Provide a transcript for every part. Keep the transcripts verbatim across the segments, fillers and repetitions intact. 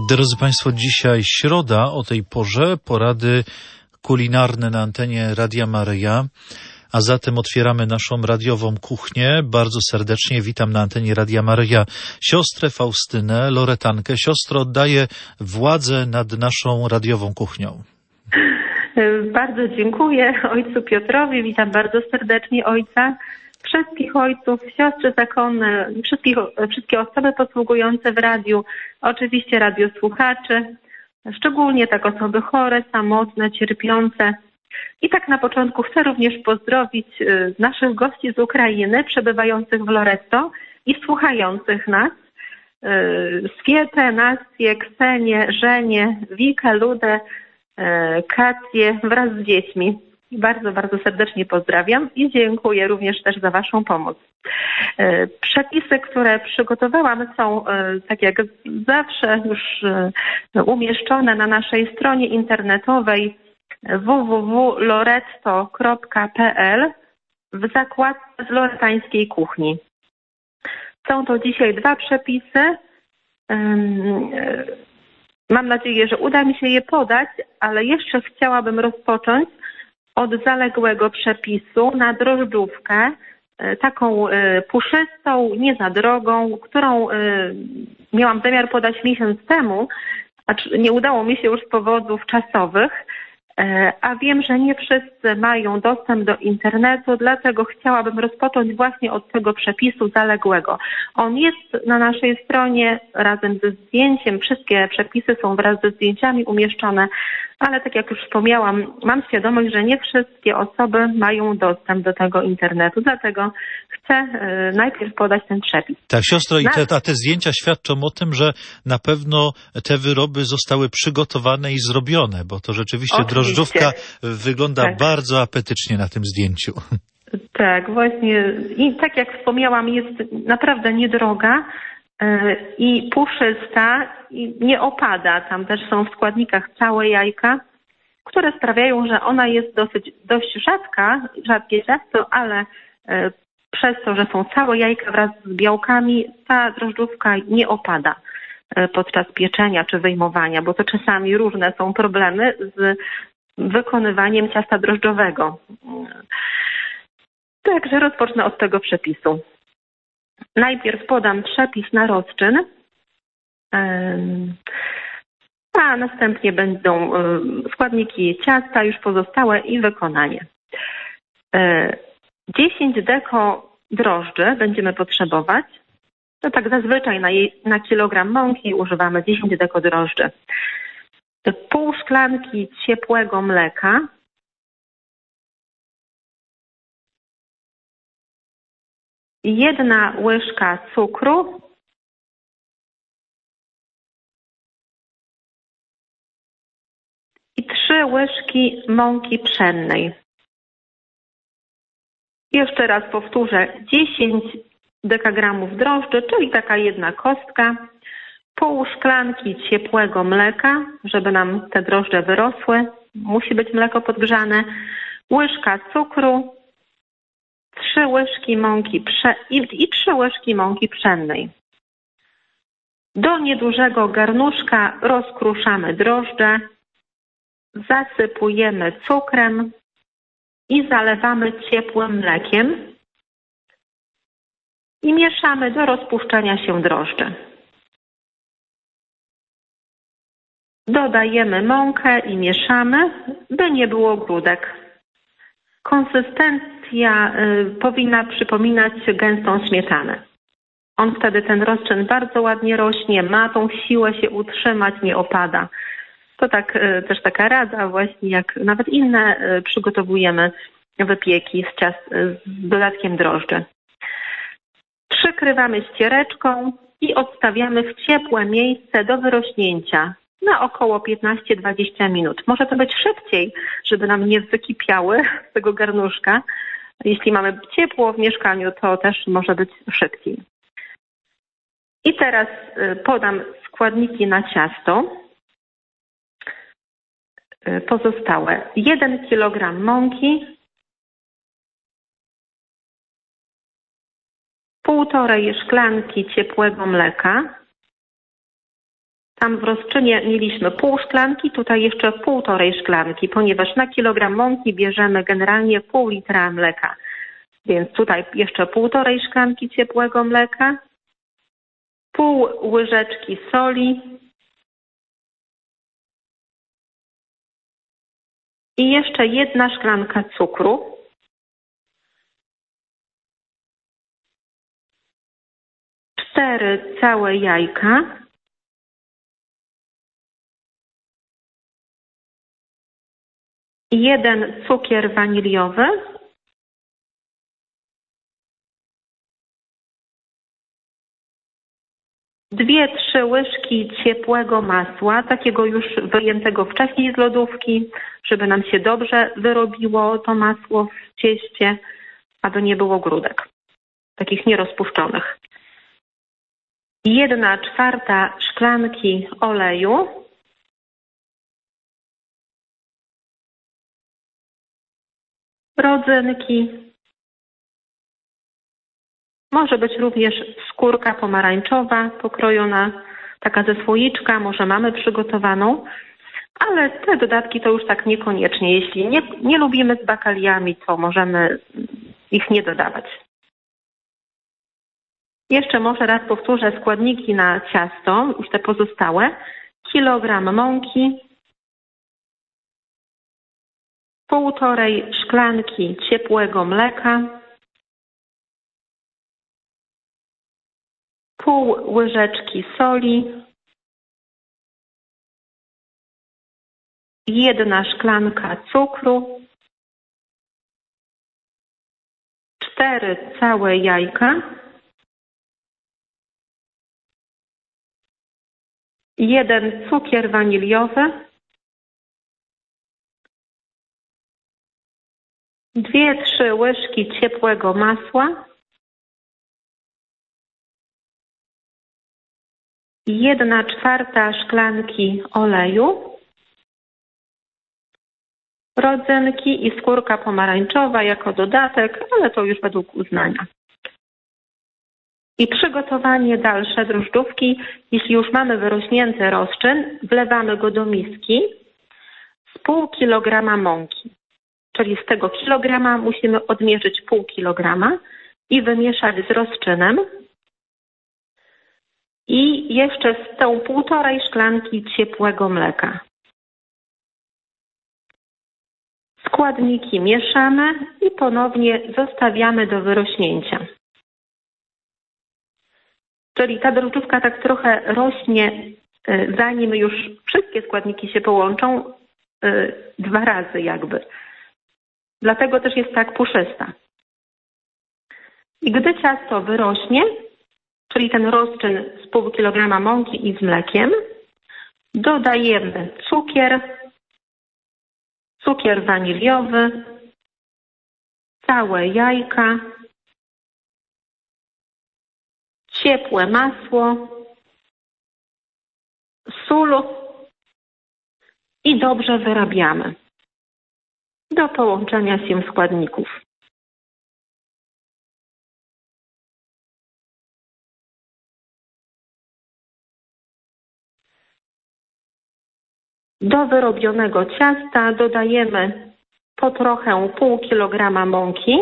Drodzy Państwo, dzisiaj środa o tej porze, porady kulinarne na antenie Radia Maryja, a zatem otwieramy naszą radiową kuchnię. Bardzo serdecznie witam na antenie Radia Maryja siostrę Faustynę, Loretankę. Siostro, oddaję władzę nad naszą radiową kuchnią. Bardzo dziękuję ojcu Piotrowi, witam bardzo serdecznie ojca, wszystkich ojców, siostry zakonne, wszystkich, wszystkie osoby posługujące w radiu, oczywiście radiosłuchaczy, szczególnie tak osoby chore, samotne, cierpiące. I tak na początku chcę również pozdrowić naszych gości z Ukrainy, przebywających w Loretto i słuchających nas. Swietę, Nastję, Ksenię, Żenię, Wikę, Ludę, Kację wraz z dziećmi. Bardzo, bardzo serdecznie pozdrawiam i dziękuję również też za Waszą pomoc. Przepisy, które przygotowałam, są tak jak zawsze już umieszczone na naszej stronie internetowej w w w kropka loretto kropka p l w zakładce z loretańskiej kuchni. Są to dzisiaj dwa przepisy. Mam nadzieję, że uda mi się je podać, ale jeszcze chciałabym rozpocząć od zaległego przepisu na drożdżówkę, taką puszystą, nie za drogą, którą miałam zamiar podać miesiąc temu, acz nie udało mi się już z powodów czasowych, a wiem, że nie wszyscy mają dostęp do internetu, dlatego chciałabym rozpocząć właśnie od tego przepisu zaległego. On jest na naszej stronie razem ze zdjęciem, wszystkie przepisy są wraz ze zdjęciami umieszczone, ale tak jak już wspomniałam, mam świadomość, że nie wszystkie osoby mają dostęp do tego internetu, dlatego chcę najpierw podać ten przepis. Tak, siostro, i te, a te zdjęcia świadczą o tym, że na pewno te wyroby zostały przygotowane i zrobione, bo to rzeczywiście Oczywiście. drożdżówka wygląda tak. bardzo apetycznie na tym zdjęciu. Tak, właśnie. I tak jak wspomniałam, jest naprawdę niedroga i puszysta i nie opada. Tam też są w składnikach całe jajka, które sprawiają, że ona jest dosyć dość rzadka, rzadkie ciasto, ale przez to, że są całe jajka wraz z białkami, ta drożdżówka nie opada podczas pieczenia czy wyjmowania, bo to czasami różne są problemy z wykonywaniem ciasta drożdżowego. Także rozpocznę od tego przepisu. Najpierw podam przepis na rozczyn, a następnie będą składniki ciasta już pozostałe i wykonanie. dziesięć deko drożdży będziemy potrzebować. To tak zazwyczaj na, je, na kilogram mąki używamy dziesięć deko drożdży. Pół szklanki ciepłego mleka. Jedna łyżka cukru. I trzy łyżki mąki pszennej. Jeszcze raz powtórzę, dziesięć dekagramów drożdży, czyli taka jedna kostka, pół szklanki ciepłego mleka, żeby nam te drożdże wyrosły, musi być mleko podgrzane, łyżka cukru, trzy łyżki mąki prze... i, i trzy łyżki mąki pszennej. Do niedużego garnuszka rozkruszamy drożdże, zasypujemy cukrem i zalewamy ciepłym mlekiem i mieszamy do rozpuszczenia się drożdży. Dodajemy mąkę i mieszamy, by nie było grudek. Konsystencja y, powinna przypominać gęstą śmietanę. On wtedy, ten rozczyn, bardzo ładnie rośnie, ma tą siłę się utrzymać, nie opada. To tak y, też taka rada właśnie, jak nawet inne y, przygotowujemy wypieki z ciast y, z dodatkiem drożdży. Przykrywamy ściereczką i odstawiamy w ciepłe miejsce do wyrośnięcia na około piętnaście do dwudziestu minut. Może to być szybciej, żeby nam nie wykipiały z tego garnuszka. Jeśli mamy ciepło w mieszkaniu, to też może być szybciej. I teraz podam składniki na ciasto. Pozostałe jeden kilogram mąki, półtorej szklanki ciepłego mleka, Tam w rozczynie mieliśmy pół szklanki, tutaj jeszcze półtorej szklanki, ponieważ na kilogram mąki bierzemy generalnie pół litra mleka. Więc tutaj jeszcze półtorej szklanki ciepłego mleka, pół łyżeczki soli i jeszcze jedna szklanka cukru. Cztery całe jajka. Jeden cukier waniliowy. Dwie, trzy łyżki ciepłego masła, takiego już wyjętego wcześniej z lodówki, żeby nam się dobrze wyrobiło to masło w cieście, aby nie było grudek, takich nierozpuszczonych. Jedna czwarta szklanki oleju. Rodzynki. Może być również skórka pomarańczowa pokrojona, taka ze słoiczka, może mamy przygotowaną, ale te dodatki to już tak niekoniecznie. Jeśli nie, nie lubimy z bakaliami, to możemy ich nie dodawać. Jeszcze może raz powtórzę składniki na ciasto, już te pozostałe. Kilogram mąki, półtorej szklanki ciepłego mleka, pół łyżeczki soli, jedna szklanka cukru, cztery całe jajka, jeden cukier waniliowy, dwie, trzy łyżki ciepłego masła, jedna czwarta szklanki oleju, rodzynki i skórka pomarańczowa jako dodatek, ale to już według uznania. I przygotowanie dalsze drożdżówki. Jeśli już mamy wyrośnięty rozczyn, wlewamy go do miski z pół kilograma mąki. Czyli z tego kilograma musimy odmierzyć pół kilograma i wymieszać z rozczynem. I jeszcze z tą półtorej szklanki ciepłego mleka. Składniki mieszamy i ponownie zostawiamy do wyrośnięcia. Czyli ta drożdżówka tak trochę rośnie, zanim już wszystkie składniki się połączą, dwa razy jakby. Dlatego też jest tak puszysta. I gdy ciasto wyrośnie, czyli ten rozczyn z pół kilograma mąki i z mlekiem, dodajemy cukier, cukier waniliowy, całe jajka, ciepłe masło, sól i dobrze wyrabiamy do połączenia się składników. Do wyrobionego ciasta dodajemy po trochę pół kilograma mąki,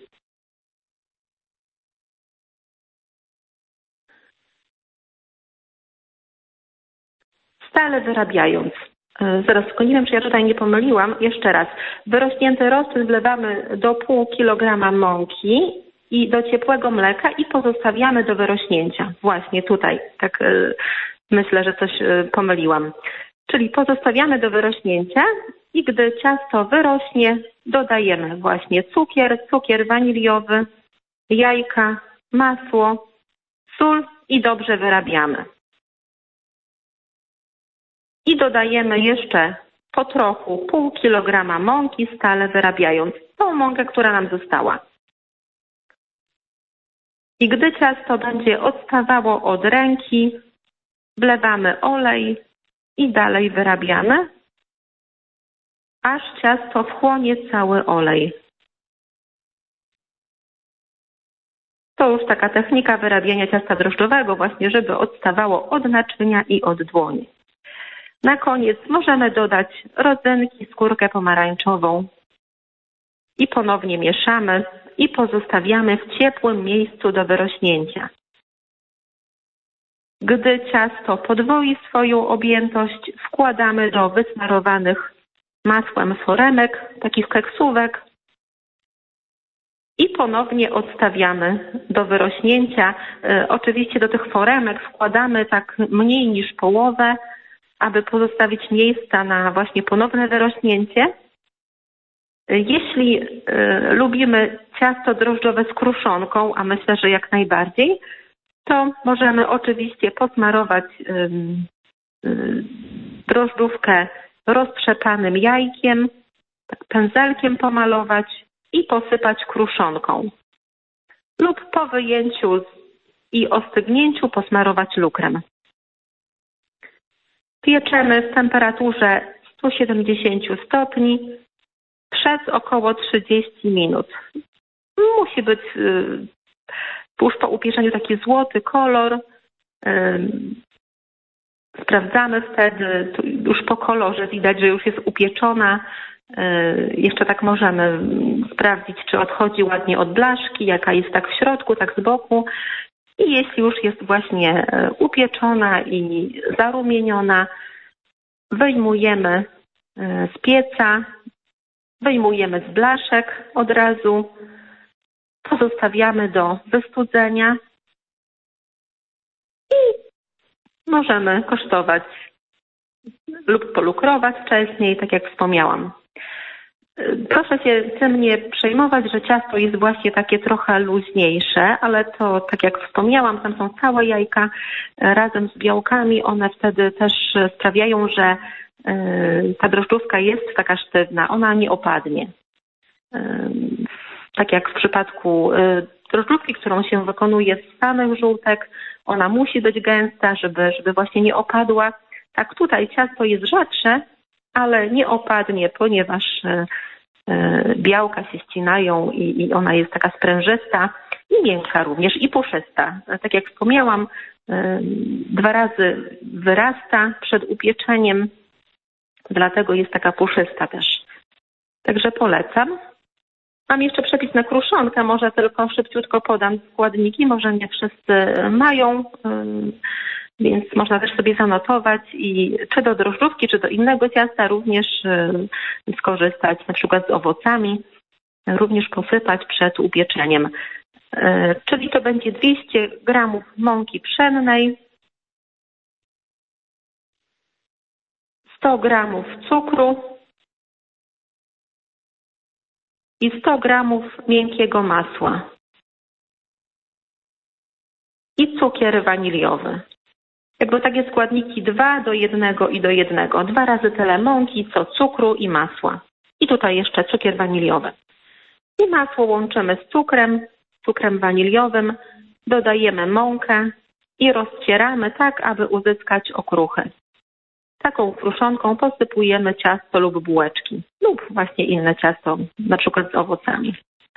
stale wyrabiając. Zaraz tylko nie wiem, czy ja tutaj nie pomyliłam. Jeszcze raz. Wyrośnięty rozczyn wlewamy do pół kilograma mąki i do ciepłego mleka i pozostawiamy do wyrośnięcia. Właśnie tutaj. Tak yy, myślę, że coś yy, pomyliłam. Czyli pozostawiamy do wyrośnięcia i gdy ciasto wyrośnie, dodajemy właśnie cukier, cukier waniliowy, jajka, masło, sól i dobrze wyrabiamy. I dodajemy jeszcze po trochu pół kilograma mąki, stale wyrabiając tą mąkę, która nam została. I gdy ciasto będzie odstawało od ręki, wlewamy olej i dalej wyrabiamy, aż ciasto wchłonie cały olej. To już taka technika wyrabiania ciasta drożdżowego, właśnie żeby odstawało od naczynia i od dłoni. Na koniec możemy dodać rodzynki, skórkę pomarańczową i ponownie mieszamy i pozostawiamy w ciepłym miejscu do wyrośnięcia. Gdy ciasto podwoi swoją objętość, wkładamy do wysmarowanych masłem foremek, takich keksówek i ponownie odstawiamy do wyrośnięcia. E, oczywiście do tych foremek wkładamy tak mniej niż połowę, aby pozostawić miejsca na właśnie ponowne wyrośnięcie. Jeśli y, lubimy ciasto drożdżowe z kruszonką, a myślę, że jak najbardziej, to możemy oczywiście posmarować y, y, drożdżówkę roztrzepanym jajkiem, tak pędzelkiem pomalować i posypać kruszonką. Lub po wyjęciu i ostygnięciu posmarować lukrem. Pieczemy w temperaturze sto siedemdziesiąt stopni przez około trzydzieści minut. Musi być y, tuż po upieczeniu taki złoty kolor. Y, sprawdzamy wtedy, już po kolorze widać, że już jest upieczona. Y, jeszcze tak możemy sprawdzić, czy odchodzi ładnie od blaszki, jaka jest tak w środku, tak z boku. I jeśli już jest właśnie upieczona i zarumieniona, wyjmujemy z pieca, wyjmujemy z blaszek od razu, pozostawiamy do wystudzenia i możemy kosztować lub polukrować wcześniej, tak jak wspomniałam. Proszę się tym nie przejmować, że ciasto jest właśnie takie trochę luźniejsze, ale to, tak jak wspomniałam, tam są całe jajka razem z białkami. One wtedy też sprawiają, że ta drożdżówka jest taka sztywna, ona nie opadnie. Tak jak w przypadku drożdżówki, którą się wykonuje z samych żółtek, ona musi być gęsta, żeby, żeby właśnie nie opadła. Tak tutaj ciasto jest rzadsze, ale nie opadnie, ponieważ białka się ścinają i, i ona jest taka sprężysta i miękka również i puszysta. Tak jak wspomniałam, dwa razy wyrasta przed upieczeniem, dlatego jest taka puszysta też. Także polecam. Mam jeszcze przepis na kruszonkę, może tylko szybciutko podam składniki, może nie wszyscy mają, więc można też sobie zanotować i czy do drożdżówki, czy do innego ciasta również skorzystać, na przykład z owocami, również posypać przed upieczeniem. Czyli to będzie dwieście gramów mąki pszennej, sto gramów cukru i sto gramów miękkiego masła i cukier waniliowy. Jakby takie składniki dwa do jednego i do jednego. Dwa razy tyle mąki, co cukru i masła. I tutaj jeszcze cukier waniliowy. I masło łączymy z cukrem, cukrem waniliowym, dodajemy mąkę i rozcieramy tak, aby uzyskać okruchy. Taką kruszonką posypujemy ciasto lub bułeczki lub właśnie inne ciasto, na przykład z owocami.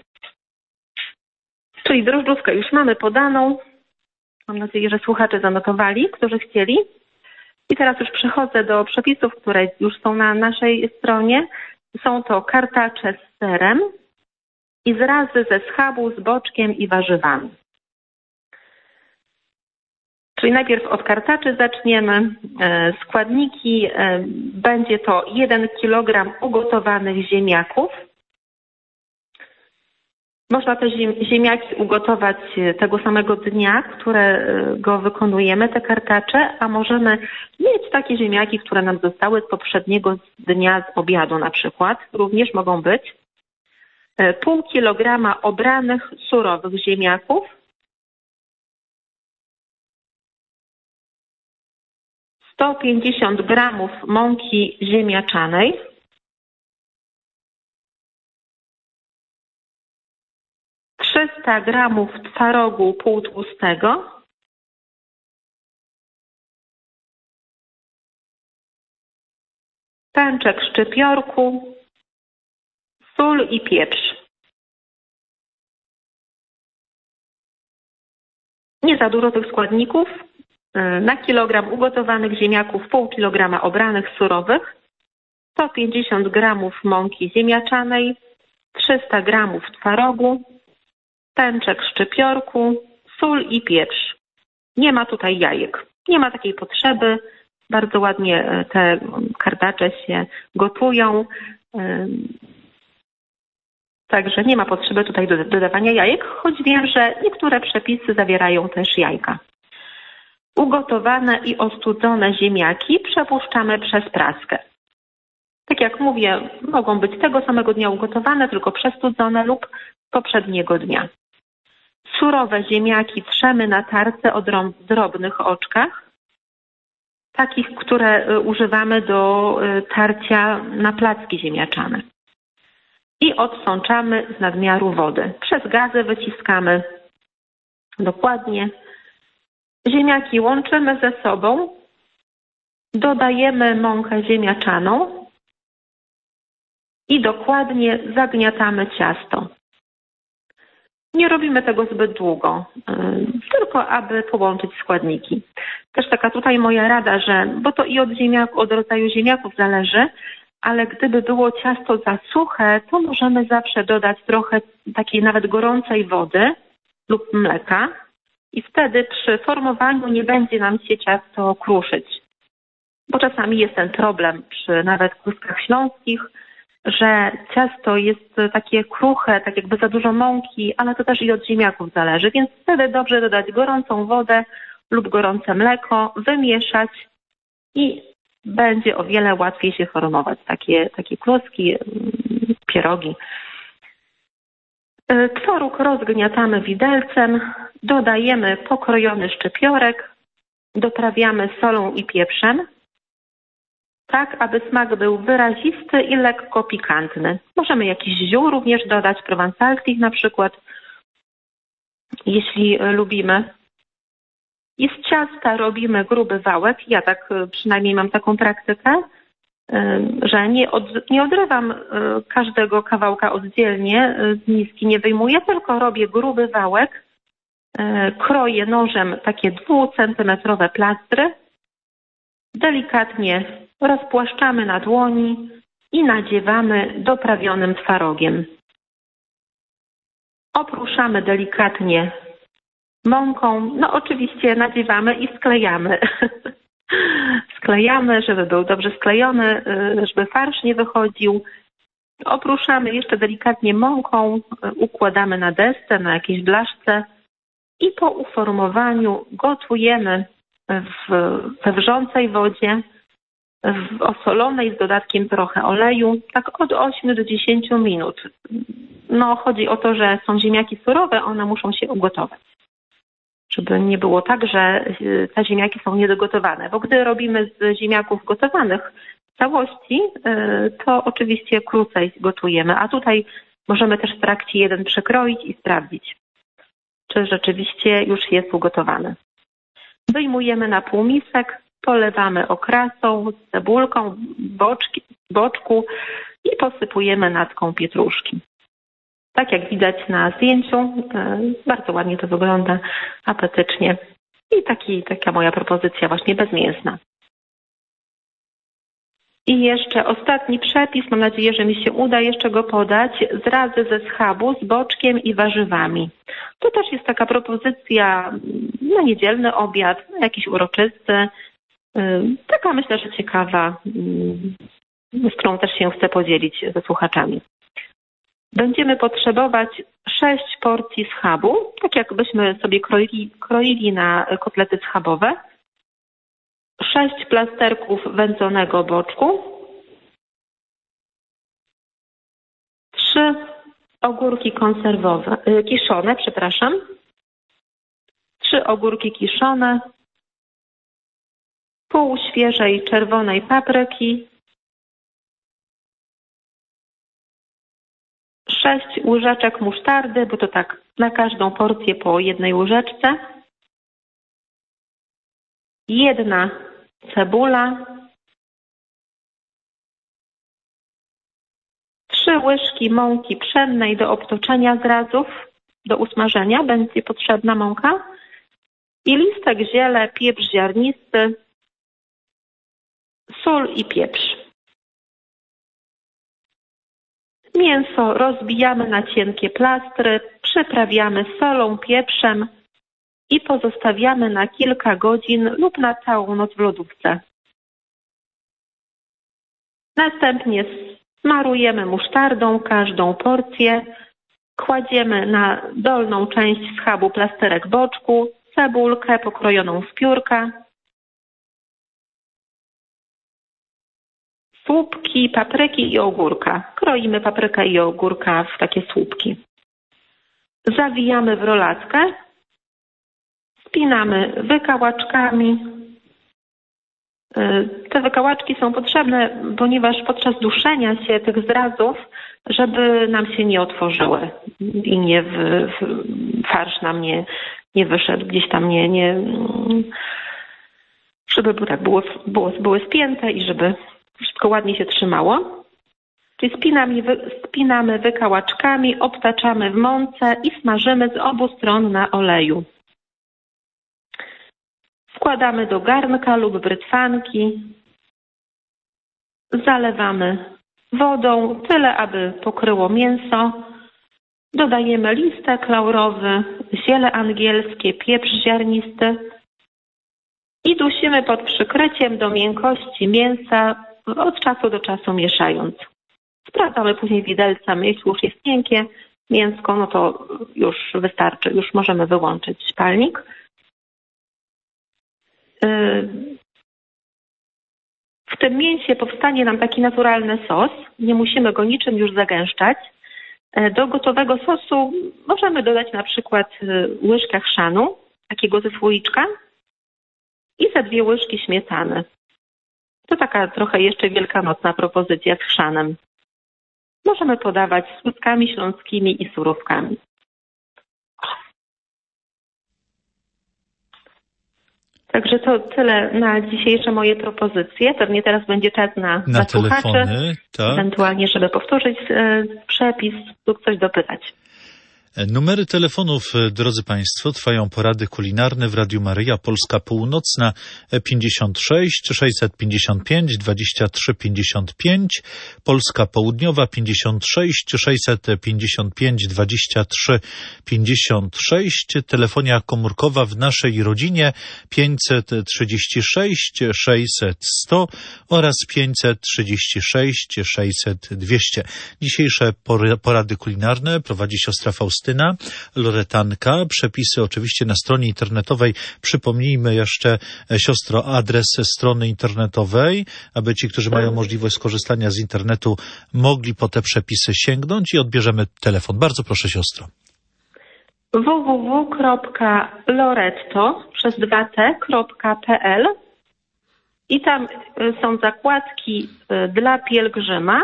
Czyli drożdżówkę już mamy podaną. Mam nadzieję, że słuchacze zanotowali, którzy chcieli. I teraz już przechodzę do przepisów, które już są na naszej stronie. Są to kartacze z serem i zrazy ze schabu, z boczkiem i warzywami. Czyli najpierw od kartaczy zaczniemy. Składniki będzie to jeden kilogram ugotowanych ziemniaków. Można te ziemniaki ugotować tego samego dnia, którego wykonujemy, te kartacze, a możemy mieć takie ziemniaki, które nam zostały z poprzedniego dnia z obiadu na przykład. Również mogą być. Pół kilograma obranych surowych ziemniaków. sto pięćdziesiąt gramów mąki ziemniaczanej. trzysta gramów twarogu półtłustego. Pęczek szczypiorku, sól i pieprz. Nie za dużo tych składników. Na kilogram ugotowanych ziemniaków pół kilograma obranych surowych, sto pięćdziesiąt gramów mąki ziemniaczanej, trzysta gramów twarogu, pęczek szczypiorku, sól i pieprz. Nie ma tutaj jajek. Nie ma takiej potrzeby. Bardzo ładnie te kardacze się gotują. Także nie ma potrzeby tutaj dodawania jajek, choć wiem, że niektóre przepisy zawierają też jajka. Ugotowane i ostudzone ziemniaki przepuszczamy przez praskę. Tak jak mówię, mogą być tego samego dnia ugotowane, tylko przestudzone lub poprzedniego dnia. Surowe ziemniaki trzemy na tarce o drobnych oczkach, takich, które używamy do tarcia na placki ziemniaczane. I odsączamy z nadmiaru wody. Przez gazy wyciskamy dokładnie. Ziemniaki łączymy ze sobą, dodajemy mąkę ziemniaczaną i dokładnie zagniatamy ciasto. Nie robimy tego zbyt długo, tylko aby połączyć składniki. Też taka tutaj moja rada, że, bo to i od ziemniaków, od rodzaju ziemniaków zależy, ale gdyby było ciasto za suche, to możemy zawsze dodać trochę takiej nawet gorącej wody lub mleka i wtedy przy formowaniu nie będzie nam się ciasto kruszyć. Bo czasami jest ten problem przy nawet kluskach śląskich, że ciasto jest takie kruche, tak jakby za dużo mąki, ale to też i od ziemniaków zależy, więc wtedy dobrze dodać gorącą wodę lub gorące mleko, wymieszać i będzie o wiele łatwiej się formować takie, takie kluski, pierogi. Twaróg rozgniatamy widelcem, dodajemy pokrojony szczypiorek, doprawiamy solą i pieprzem, tak aby smak był wyrazisty i lekko pikantny. Możemy jakiś ziół również dodać, prowansalskich na przykład, jeśli lubimy. I z ciasta robimy gruby wałek. Ja tak przynajmniej mam taką praktykę, że nie, od, nie odrywam każdego kawałka oddzielnie, z miski nie wyjmuję, tylko robię gruby wałek, kroję nożem takie dwucentymetrowe plastry, delikatnie rozpłaszczamy na dłoni i nadziewamy doprawionym twarogiem. Opruszamy delikatnie mąką, no oczywiście nadziewamy i sklejamy. Sklejamy, żeby był dobrze sklejony, żeby farsz nie wychodził. Opruszamy jeszcze delikatnie mąką, układamy na desce, na jakiejś blaszce i po uformowaniu gotujemy w, we wrzącej wodzie, w osolonej z dodatkiem trochę oleju, tak od ośmiu do dziesięciu minut. No chodzi o to, że są ziemniaki surowe, one muszą się ugotować. Żeby nie było tak, że te ziemniaki są niedogotowane, bo gdy robimy z ziemniaków gotowanych w całości, to oczywiście krócej gotujemy, a tutaj możemy też w trakcie jeden przekroić i sprawdzić, czy rzeczywiście już jest ugotowany. Wyjmujemy na półmisek, polewamy okrasą, cebulką, boczki, boczku i posypujemy natką pietruszki. Tak jak widać na zdjęciu, bardzo ładnie to wygląda, apetycznie. I taki, taka moja propozycja właśnie bezmięsna. I jeszcze ostatni przepis, mam nadzieję, że mi się uda jeszcze go podać, zrazy ze schabu z boczkiem i warzywami. To też jest taka propozycja na niedzielny obiad, na jakiś uroczysty, taka myślę, że ciekawa, z którą też się chcę podzielić ze słuchaczami. Będziemy potrzebować sześć porcji schabu, tak jakbyśmy sobie kroili, kroili na kotlety schabowe, sześć plasterków wędzonego boczku, trzy ogórki konserwowe, kiszone, przepraszam, trzy ogórki kiszone, pół świeżej czerwonej papryki, sześć łyżeczek musztardy, bo to tak na każdą porcję po jednej łyżeczce, jedna cebula, trzy łyżki mąki pszennej do obtoczenia zrazów, do usmażenia będzie potrzebna mąka i listek ziele, pieprz ziarnisty, sól i pieprz. Mięso rozbijamy na cienkie plastry, przyprawiamy solą, pieprzem i pozostawiamy na kilka godzin lub na całą noc w lodówce. Następnie smarujemy musztardą każdą porcję, kładziemy na dolną część schabu plasterek boczku, cebulkę pokrojoną w piórka, słupki, papryki i ogórka. Kroimy paprykę i ogórka w takie słupki. Zawijamy w rolatkę, spinamy wykałaczkami. Te wykałaczki są potrzebne, ponieważ podczas duszenia się tych zrazów, żeby nam się nie otworzyły i nie w, w, farsz nam nie, nie wyszedł, gdzieś tam nie, nie żeby tak było, było, były spięte i żeby wszystko ładnie się trzymało. Czyli spinamy, spinamy wykałaczkami, obtaczamy w mące i smażymy z obu stron na oleju. Wkładamy do garnka lub brytwanki. Zalewamy wodą, tyle aby pokryło mięso. Dodajemy listek laurowy, ziele angielskie, pieprz ziarnisty i dusimy pod przykryciem do miękkości mięsa, od czasu do czasu mieszając. Sprawdzamy później widelcem, jeśli już jest miękkie mięsko, no to już wystarczy, już możemy wyłączyć palnik. W tym mięsie powstanie nam taki naturalny sos, nie musimy go niczym już zagęszczać. Do gotowego sosu możemy dodać na przykład łyżkę chrzanu, takiego ze słoiczka i ze dwie łyżki śmietany. To taka trochę jeszcze wielkanocna propozycja z chrzanem. Możemy podawać z słodkami śląskimi i surówkami. Także to tyle na dzisiejsze moje propozycje. Pewnie teraz będzie czas na, na, na telefony, tak. Ewentualnie, żeby powtórzyć e, przepis lub coś dopytać. Numery telefonów, drodzy Państwo, trwają porady kulinarne w Radiu Maryja Polska Północna pięćdziesiąt sześć sześćset pięćdziesiąt pięć dwadzieścia trzy pięćdziesiąt pięć, Polska Południowa pięćdziesiąt sześć sześćset pięćdziesiąt pięć dwadzieścia trzy pięćdziesiąt sześć, telefonia komórkowa w naszej rodzinie pięćset trzydzieści sześć sześćset sto oraz pięćset trzydzieści sześć sześćset dwieście. Dzisiejsze porady kulinarne prowadzi siostra Faustyna, Loretanka. Przepisy oczywiście na stronie internetowej. Przypomnijmy jeszcze, siostro, adres strony internetowej, aby ci, którzy mają możliwość skorzystania z internetu, mogli po te przepisy sięgnąć i odbierzemy telefon. Bardzo proszę, siostro. w w w kropka loretto przez dwa t kropka p l i tam są zakładki dla pielgrzyma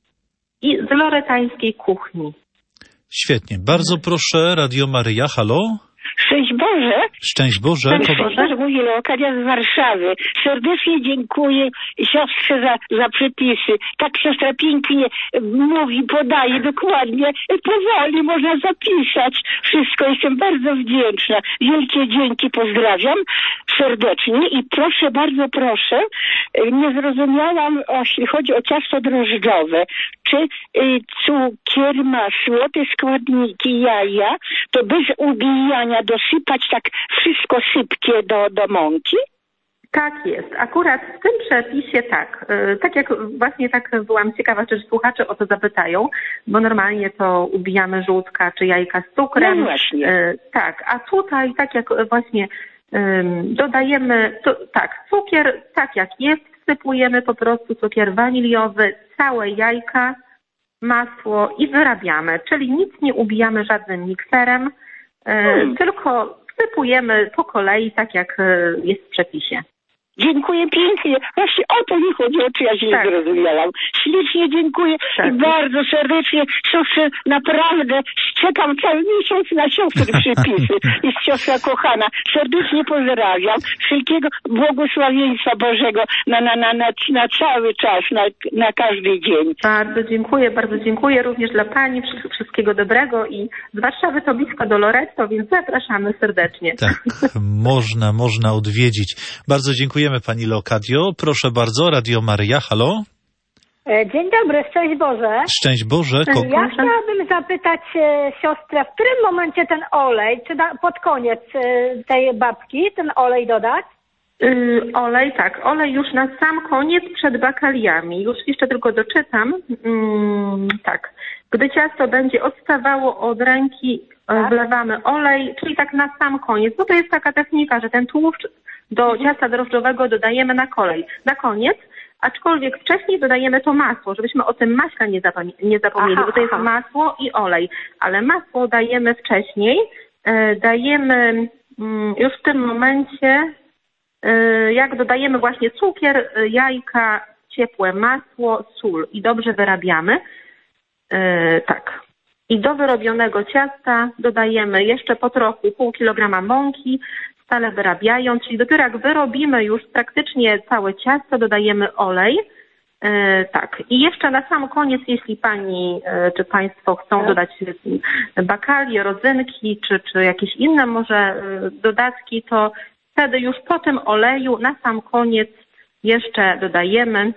i z loretańskiej kuchni. Świetnie. Bardzo proszę, Radio Maryja, halo? Szczęść Boże. Szczęść Boże. Szczęść Boże, mówi Leokadia z Warszawy. Serdecznie dziękuję siostrze za, za przepisy. Tak siostra pięknie mówi, podaje dokładnie. Powoli można zapisać wszystko. Jestem bardzo wdzięczna. Wielkie dzięki, pozdrawiam serdecznie i proszę, bardzo proszę, nie zrozumiałam, jeśli chodzi o ciasto drożdżowe. Czy y, cukier, masło, te składniki, jaja, to bez ubijania dosypać tak wszystko sypkie do, do mąki? Tak jest. Akurat w tym przepisie tak. Tak jak właśnie tak byłam ciekawa, czy słuchacze o to zapytają, bo normalnie to ubijamy żółtka czy jajka z cukrem. No właśnie. Tak, a tutaj tak jak właśnie dodajemy, to, tak, cukier tak jak jest, wsypujemy po prostu cukier waniliowy, całe jajka, masło i wyrabiamy, czyli nic nie ubijamy żadnym mikserem, hmm. tylko wsypujemy po kolei, tak jak jest w przepisie. Dziękuję pięknie. Właśnie o to mi chodziło, czy ja źle Tak. zrozumiałam. Ślicznie dziękuję Tak. i bardzo serdecznie siostrze naprawdę czekam cały miesiąc na siostry przypisy. Jest siostra kochana. Serdecznie pozdrawiam. Wszelkiego błogosławieństwa Bożego na, na, na, na, na cały czas, na, na każdy dzień. Bardzo dziękuję, bardzo dziękuję również dla Pani. Wszystkiego dobrego i z Warszawy to blisko do Loreto, więc zapraszamy serdecznie. Tak, można, można odwiedzić. Bardzo dziękujemy Pani Leokadio. Proszę bardzo, Radio Maryja, halo? Dzień dobry, szczęść Boże. Szczęść Boże. Ko- Ja chciałabym zapytać e, siostrę, w którym momencie ten olej, czy na, pod koniec e, tej babki, ten olej dodać? Yy, olej, tak, olej już na sam koniec przed bakaliami. Już jeszcze tylko doczytam. Mm, tak. Gdy ciasto będzie odstawało od ręki, Tak. wlewamy olej, czyli tak na sam koniec. No to jest taka technika, że ten tłuszcz do ciasta drożdżowego dodajemy na kolej, na koniec, aczkolwiek wcześniej dodajemy to masło, żebyśmy o tym maśle nie, zapomni- nie zapomnieli, Aha, bo to jest aha. masło i olej, ale masło dajemy wcześniej, e, dajemy mm, już w tym momencie, e, jak dodajemy właśnie cukier, e, jajka, ciepłe masło, sól i dobrze wyrabiamy, e, tak. I do wyrobionego ciasta dodajemy jeszcze po trochu pół kilograma mąki, stale wyrabiając, czyli dopiero jak wyrobimy już praktycznie całe ciasto, dodajemy olej. E, tak. I jeszcze na sam koniec, jeśli Pani e, czy Państwo chcą dodać e, bakalie, rodzynki, czy, czy jakieś inne może e, dodatki, to wtedy już po tym oleju na sam koniec jeszcze dodajemy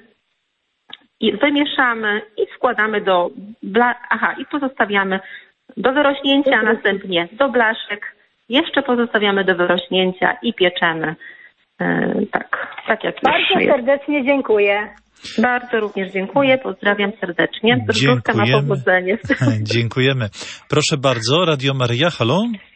i wymieszamy i składamy do bla... Aha, i pozostawiamy do wyrośnięcia, a następnie do blaszek. Jeszcze pozostawiamy do wyrośnięcia i pieczemy. E, tak, tak jak Bardzo już jest. serdecznie dziękuję. Bardzo również dziękuję, pozdrawiam serdecznie. Drożdżówka ma Dziękujemy. powodzenie. Dziękujemy. Proszę bardzo, Radio Maryja, halo?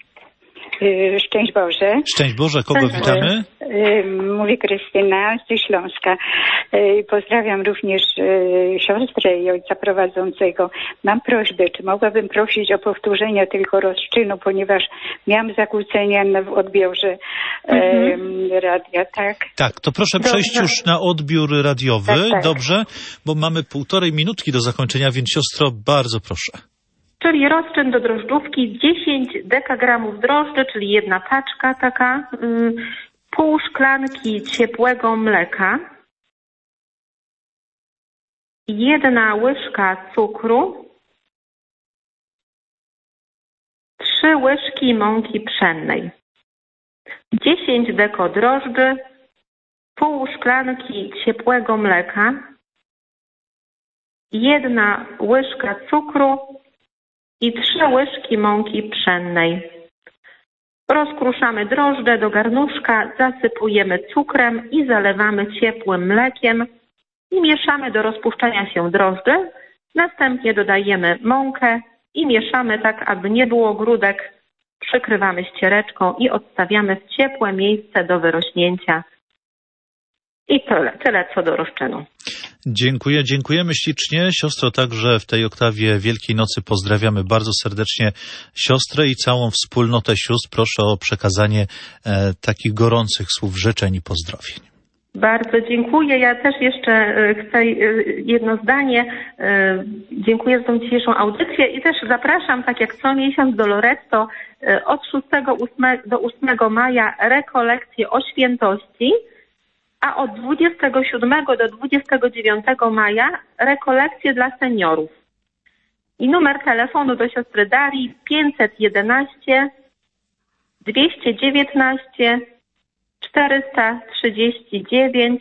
Y, Szczęść Boże. Szczęść Boże, kogo Szczęść Boże. witamy? Y, Mówi Krystyna ze Śląska. Y, Pozdrawiam również y, siostrę i ojca prowadzącego. Mam prośbę, czy mogłabym prosić o powtórzenie tylko rozczynu, ponieważ miałam zakłócenia na- w odbiorze Mhm. y, radia, tak? Tak, to proszę Dobrze. przejść już na odbiór radiowy, Tak, tak. dobrze? Bo mamy półtorej minutki do zakończenia, więc siostro, bardzo proszę. Czyli rozczyn do drożdżówki dziesięć dekagramów drożdży, czyli jedna paczka taka, y, pół szklanki ciepłego mleka, jedna łyżka cukru, trzy łyżki mąki pszennej, dziesięć deko drożdży, pół szklanki ciepłego mleka, jedna łyżka cukru i trzy łyżki mąki pszennej. Rozkruszamy drożdże do garnuszka, zasypujemy cukrem i zalewamy ciepłym mlekiem i mieszamy do rozpuszczania się drożdży. Następnie dodajemy mąkę i mieszamy tak, aby nie było grudek. Przykrywamy ściereczką i odstawiamy w ciepłe miejsce do wyrośnięcia. I tyle, tyle co do rozczynu. Dziękuję, dziękujemy ślicznie. Siostro, także w tej oktawie Wielkiej Nocy pozdrawiamy bardzo serdecznie siostrę i całą wspólnotę sióstr. Proszę o przekazanie e, takich gorących słów życzeń i pozdrowień. Bardzo dziękuję. Ja też jeszcze e, chcę e, jedno zdanie. E, Dziękuję za tą dzisiejszą audycję i też zapraszam, tak jak co miesiąc, do Loreto e, od szóstego do ósmego maja rekolekcje o świętości, a od dwudziestego siódmego do dwudziestego dziewiątego maja rekolekcje dla seniorów. I numer telefonu do siostry Darii pięćset jedenaście dwieście dziewiętnaście czterysta trzydzieści dziewięć.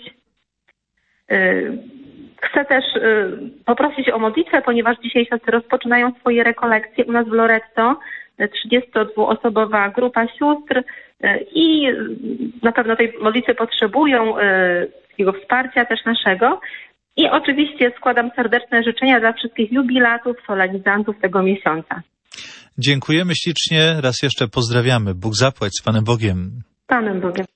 Chcę też poprosić o modlitwę, ponieważ dzisiaj siostry rozpoczynają swoje rekolekcje u nas w Loreto. trzydziestodwuosobowa grupa sióstr i na pewno tej modlitwy potrzebują, takiego wsparcia też naszego. I oczywiście składam serdeczne życzenia dla wszystkich jubilatów, solenizantów tego miesiąca. Dziękujemy ślicznie. Raz jeszcze pozdrawiamy. Bóg zapłać z Panem Bogiem. Panem Bogiem.